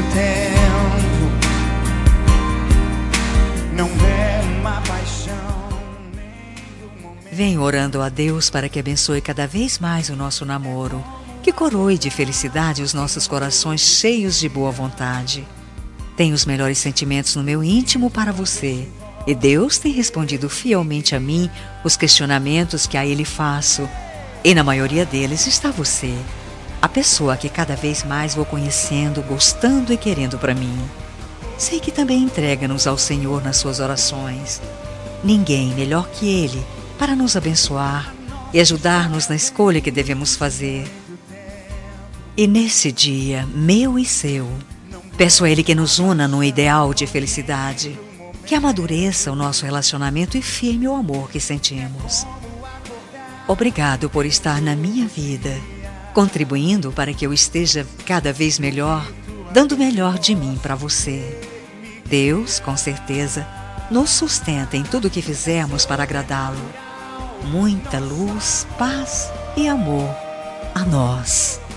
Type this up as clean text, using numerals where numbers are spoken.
tempo não é uma paixão. Venho orando a Deus para que abençoe cada vez mais o nosso namoro, que coroe de felicidade os nossos corações cheios de boa vontade. Tenho os melhores sentimentos no meu íntimo para você, e Deus tem respondido fielmente a mim os questionamentos que a Ele faço, e na maioria deles está você, a pessoa que cada vez mais vou conhecendo, gostando e querendo para mim. Sei que também entrega-nos ao Senhor nas suas orações. Ninguém melhor que Ele para nos abençoar e ajudar-nos na escolha que devemos fazer. E nesse dia, meu e seu, peço a Ele que nos una num ideal de felicidade, que amadureça o nosso relacionamento e firme o amor que sentimos. Obrigado por estar na minha vida, contribuindo para que eu esteja cada vez melhor, dando o melhor de mim para você. Deus, com certeza, nos sustenta em tudo o que fizermos para agradá-lo. Muita luz, paz e amor a nós.